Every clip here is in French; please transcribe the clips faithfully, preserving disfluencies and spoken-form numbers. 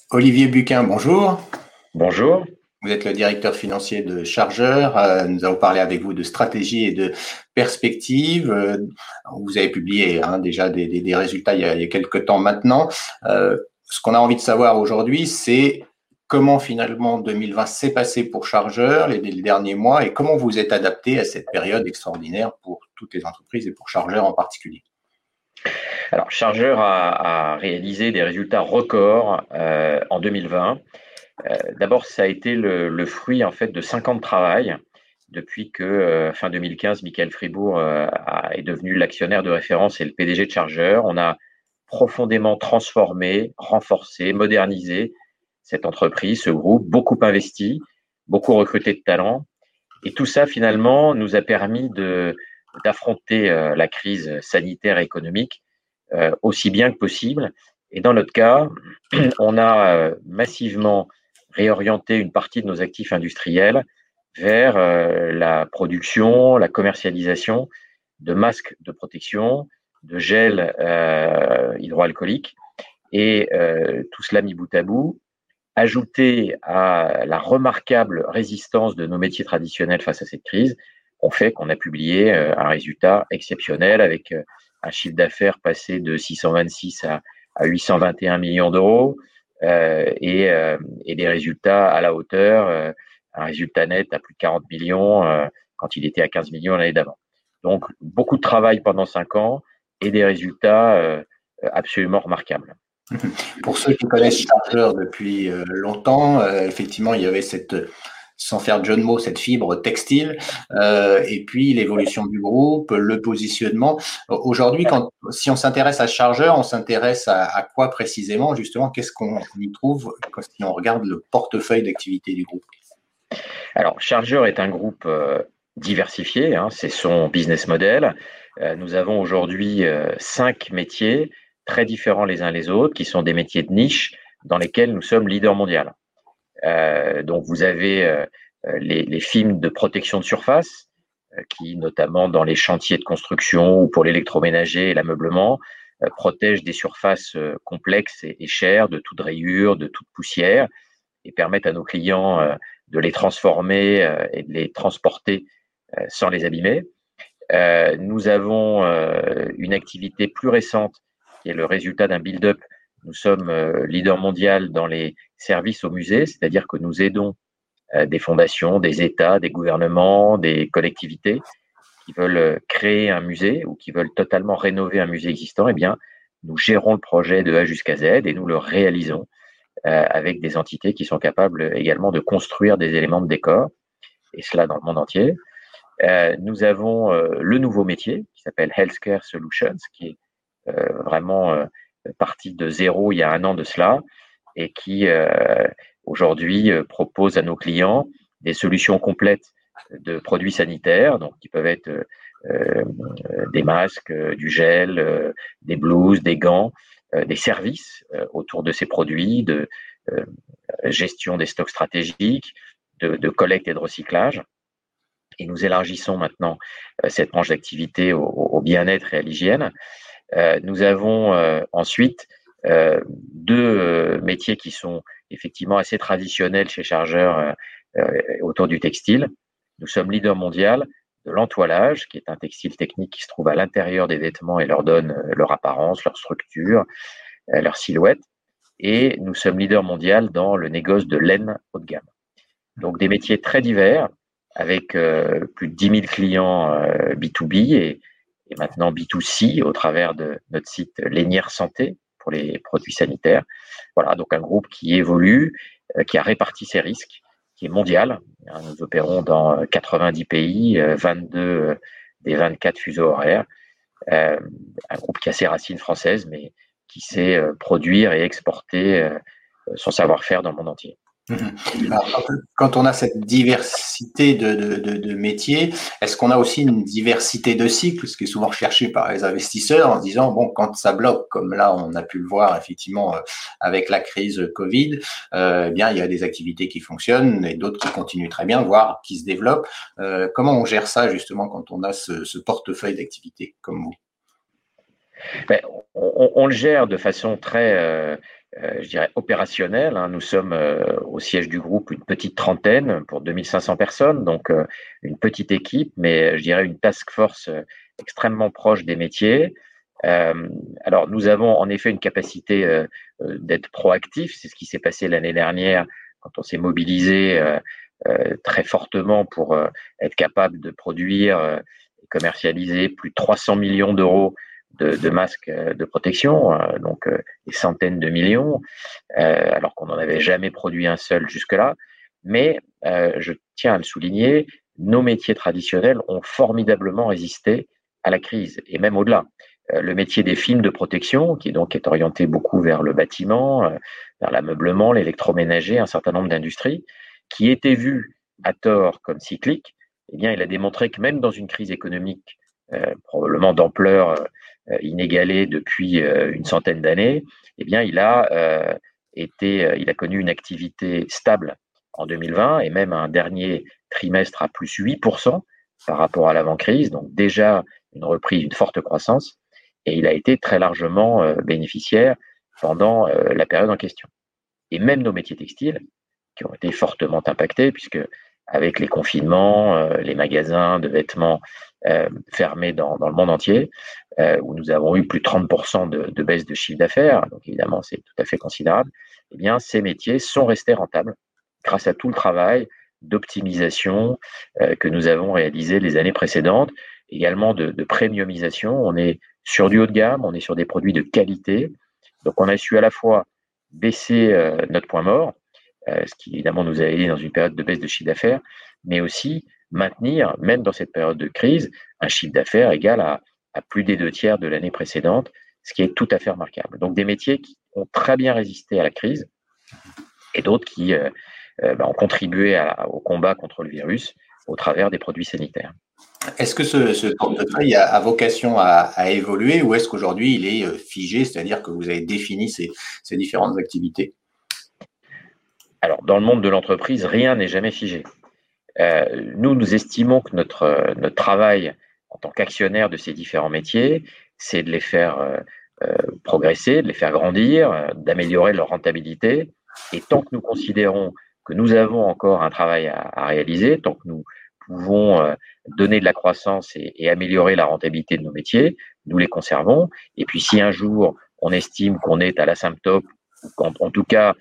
Olivier Buquin, bonjour. Bonjour. Vous êtes le directeur financier de Chargeur. Euh, nous allons parler avec vous de stratégie et de perspective. Euh, vous avez publié hein, déjà des, des, des résultats il y, a, il y a quelques temps maintenant. Euh, ce qu'on a envie de savoir aujourd'hui, c'est comment finalement deux mille vingt s'est passé pour Chargeur les, les derniers mois et comment vous êtes adapté à cette période extraordinaire pour toutes les entreprises et pour Chargeur en particulier. Alors, Chargeur a, a réalisé des résultats records euh, en deux mille vingt. Euh, d'abord, ça a été le, le fruit en fait de cinq ans de travail depuis que euh, fin deux mille quinze, Michael Fribourg euh, a, est devenu l'actionnaire de référence et le P D G de Chargeur. On a profondément transformé, renforcé, modernisé cette entreprise, ce groupe, beaucoup investi, beaucoup recruté de talents. Et tout ça, finalement, nous a permis de, d'affronter euh, la crise sanitaire et économique euh, aussi bien que possible. Et dans notre cas, on a euh, massivement réorienté une partie de nos actifs industriels vers euh, la production, la commercialisation de masques de protection, de gel euh, hydroalcoolique. Et euh, tout cela mis bout à bout, ajouté à la remarquable résistance de nos métiers traditionnels face à cette crise, ont fait qu'on a publié euh, un résultat exceptionnel avec euh, un chiffre d'affaires passé de six cent vingt-six à, à huit cent vingt et un millions d'euros euh, et, euh, et des résultats à la hauteur, euh, un résultat net à plus de quarante millions euh, quand il était à quinze millions l'année d'avant. Donc, beaucoup de travail pendant cinq ans et des résultats euh, absolument remarquables. Pour ceux qui connaissent Chargeur depuis euh, longtemps, euh, effectivement, il y avait cette, sans faire de jeu de mots, cette fibre textile, euh, et puis l'évolution du groupe, le positionnement. Aujourd'hui, quand, si on s'intéresse à Chargeur, on s'intéresse à, à quoi précisément, justement, qu'est-ce qu'on y trouve quand, si on regarde le portefeuille d'activité du groupe? Alors, Chargeur est un groupe euh, diversifié, hein, c'est son business model. Euh, nous avons aujourd'hui euh, cinq métiers très différents les uns les autres, qui sont des métiers de niche dans lesquels nous sommes leaders mondial. Euh, donc, vous avez euh, les, les films de protection de surface, euh, qui, notamment dans les chantiers de construction ou pour l'électroménager et l'ameublement, euh, protègent des surfaces euh, complexes et, et chères de toute rayure, de toute poussière, et permettent à nos clients euh, de les transformer euh, et de les transporter euh, sans les abîmer. Euh, nous avons euh, une activité plus récente qui est le résultat d'un build-up. Nous sommes euh, leader mondial dans les services aux musées, c'est-à-dire que nous aidons euh, des fondations, des États, des gouvernements, des collectivités qui veulent créer un musée ou qui veulent totalement rénover un musée existant. Eh bien, nous gérons le projet de A jusqu'à Z et nous le réalisons euh, avec des entités qui sont capables également de construire des éléments de décor, et cela dans le monde entier. Euh, nous avons euh, le nouveau métier qui s'appelle Healthcare Solutions, qui est euh, vraiment euh, parti de zéro il y a un an de cela, et qui euh, aujourd'hui euh, propose à nos clients des solutions complètes de produits sanitaires, donc qui peuvent être euh, euh, des masques, euh, du gel, euh, des blouses, des gants, euh, des services euh, autour de ces produits, de euh, gestion des stocks stratégiques, de, de collecte et de recyclage. Et nous élargissons maintenant euh, cette branche d'activité au, au bien-être et à l'hygiène. Euh, nous avons euh, ensuite euh, deux euh, métiers qui sont effectivement assez traditionnels chez Chargeur euh, euh, autour du textile. Nous sommes leader mondial de l'entoilage, qui est un textile technique qui se trouve à l'intérieur des vêtements et leur donne euh, leur apparence, leur structure, euh, leur silhouette. Et nous sommes leader mondial dans le négoce de laine haut de gamme. Donc des métiers très divers, avec euh, plus de dix mille clients euh, B deux B et, et maintenant B deux C au travers de notre site Lainière Santé pour les produits sanitaires. Voilà, donc un groupe qui évolue, euh, qui a réparti ses risques, qui est mondial. Nous opérons dans quatre-vingt-dix pays, euh, vingt-deux euh, des vingt-quatre fuseaux horaires. Euh, un groupe qui a ses racines françaises, mais qui sait euh, produire et exporter euh, son savoir-faire dans le monde entier. Alors, quand, quand on a cette diversité de, de, de, de métiers, est-ce qu'on a aussi une diversité de cycles, ce qui est souvent recherché par les investisseurs en se disant, bon, quand ça bloque, comme là on a pu le voir effectivement euh, avec la crise Covid, euh, eh bien il y a des activités qui fonctionnent et d'autres qui continuent très bien, voire qui se développent. Euh, comment on gère ça justement quand on a ce, ce portefeuille d'activités comme vous? Ben, on, on, le gère de façon très, euh, euh, je dirais, opérationnelle. Hein. Nous sommes euh, au siège du groupe une petite trentaine pour deux mille cinq cents personnes, donc euh, une petite équipe, mais je dirais une task force euh, extrêmement proche des métiers. Euh, alors, nous avons en effet une capacité euh, euh, d'être proactif. C'est ce qui s'est passé l'année dernière quand on s'est mobilisé euh, euh, très fortement pour euh, être capable de produire euh, et commercialiser plus de trois cents millions d'euros de, de masques de protection, euh, donc euh, des centaines de millions, euh, alors qu'on n'en avait jamais produit un seul jusque-là. Mais euh, je tiens à le souligner, nos métiers traditionnels ont formidablement résisté à la crise, et même au-delà. Euh, le métier des films de protection, qui donc est orienté beaucoup vers le bâtiment, euh, vers l'ameublement, l'électroménager, un certain nombre d'industries, qui était vu à tort comme cyclique, eh bien, il a démontré que même dans une crise économique euh, probablement d'ampleur euh, inégalée depuis euh, une centaine d'années, eh bien, il a euh, été, euh, il a connu une activité stable en deux mille vingt et même un dernier trimestre à plus huit pour cent par rapport à l'avant-crise, donc déjà une reprise, une forte croissance, et il a été très largement euh, bénéficiaire pendant euh, la période en question. Et même nos métiers textiles, qui ont été fortement impactés, puisque avec les confinements, euh, les magasins de vêtements euh, fermés dans, dans le monde entier, euh, où nous avons eu plus de trente pour cent de, de baisse de chiffre d'affaires, donc évidemment c'est tout à fait considérable, eh bien ces métiers sont restés rentables grâce à tout le travail d'optimisation euh, que nous avons réalisé les années précédentes, également de, de premiumisation. On est sur du haut de gamme, on est sur des produits de qualité, donc on a su à la fois baisser euh, notre point mort, euh, ce qui évidemment nous a aidé dans une période de baisse de chiffre d'affaires, mais aussi maintenir, même dans cette période de crise, un chiffre d'affaires égal à, à plus des deux tiers de l'année précédente, ce qui est tout à fait remarquable. Donc des métiers qui ont très bien résisté à la crise et d'autres qui euh, euh, bah, ont contribué à, au combat contre le virus au travers des produits sanitaires. Est-ce que ce, ce portefeuille a, a vocation à, à évoluer ou est-ce qu'aujourd'hui il est figé, c'est-à-dire que vous avez défini ces, ces différentes activités? Alors, dans le monde de l'entreprise, rien n'est jamais figé. Euh, nous, nous estimons que notre, notre travail en tant qu'actionnaire de ces différents métiers, c'est de les faire euh, euh, progresser, de les faire grandir, euh, d'améliorer leur rentabilité. Et tant que nous considérons que nous avons encore un travail à, à réaliser, tant que nous pouvons euh, donner de la croissance et, et améliorer la rentabilité de nos métiers, nous les conservons. Et puis, si un jour on estime qu'on est à l'asymptote, ou qu'en en tout cas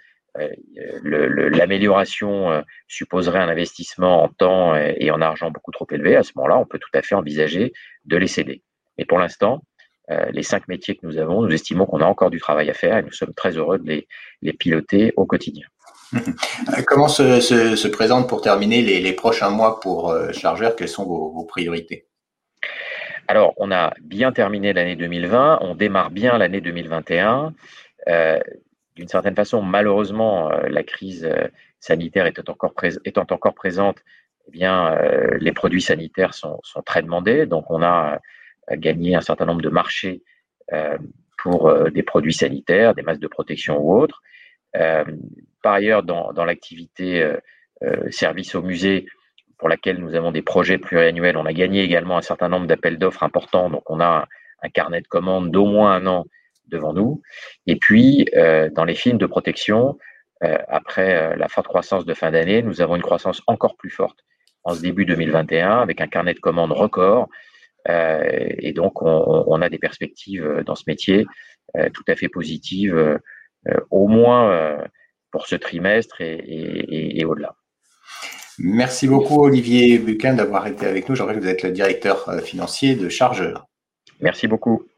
l'amélioration supposerait un investissement en temps et en argent beaucoup trop élevé, à ce moment-là, on peut tout à fait envisager de les céder. Mais pour l'instant, les cinq métiers que nous avons, nous estimons qu'on a encore du travail à faire et nous sommes très heureux de les, les piloter au quotidien. Comment se, se, se présentent pour terminer les, les prochains mois pour euh, Chargeur? Quelles sont vos, vos priorités? Alors, on a bien terminé l'année deux mille vingt, on démarre bien l'année deux mille vingt et un. Euh, D'une certaine façon, malheureusement, euh, la crise euh, sanitaire étant encore, pré- étant encore présente, eh bien, euh, les produits sanitaires sont, sont très demandés. Donc, on a euh, gagné un certain nombre de marchés euh, pour euh, des produits sanitaires, des masques de protection ou autres. Euh, par ailleurs, dans, dans l'activité euh, euh, service au musée, pour laquelle nous avons des projets pluriannuels, on a gagné également un certain nombre d'appels d'offres importants. Donc, on a un, un carnet de commandes d'au moins un an devant nous. Et puis, euh, dans les films de protection, euh, après euh, la forte croissance de fin d'année, nous avons une croissance encore plus forte en ce début deux mille vingt et un, avec un carnet de commandes record. Euh, et donc, on, on a des perspectives dans ce métier euh, tout à fait positives, euh, au moins euh, pour ce trimestre et, et, et au-delà. Merci beaucoup, Olivier Bucquin, d'avoir été avec nous. Je rappelle que vous êtes le directeur financier de Chargeur. Merci beaucoup.